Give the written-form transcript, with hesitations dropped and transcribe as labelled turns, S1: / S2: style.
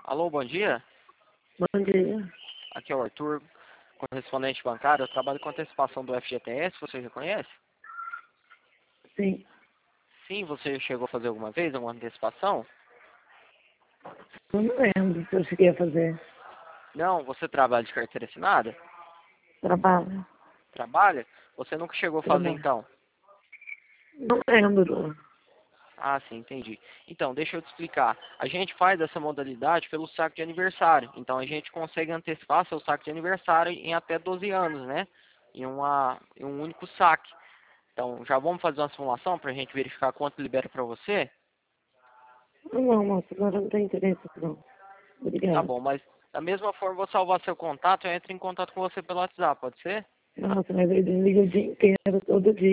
S1: Alô, bom dia.
S2: Bom dia.
S1: Aqui é o Arthur, correspondente bancário. Eu trabalho com antecipação do FGTS, você já conhece?
S2: Sim.
S1: Sim, você chegou a fazer alguma vez alguma antecipação?
S2: Eu não lembro se eu cheguei a fazer.
S1: Não, você trabalha de carteira assinada?
S2: Trabalho.
S1: Trabalha? Você nunca chegou a fazer
S2: Trabalho.
S1: então?
S2: Não lembro.
S1: Ah, sim, entendi. Então, deixa eu te explicar. A gente faz essa modalidade pelo saque de aniversário. Então, a gente consegue antecipar seu saque de aniversário em até 12 anos, né? Em um único saque. Então, já vamos fazer uma simulação para a gente verificar quanto libera para você?
S2: Não, moça, agora não tem interesse, não.
S1: Tá
S2: Obrigada.
S1: bom, mas da mesma forma, vou salvar seu contato e eu entro em contato com você pelo WhatsApp, pode ser?
S2: Nossa, mas ele liga o dia inteiro, todo dia.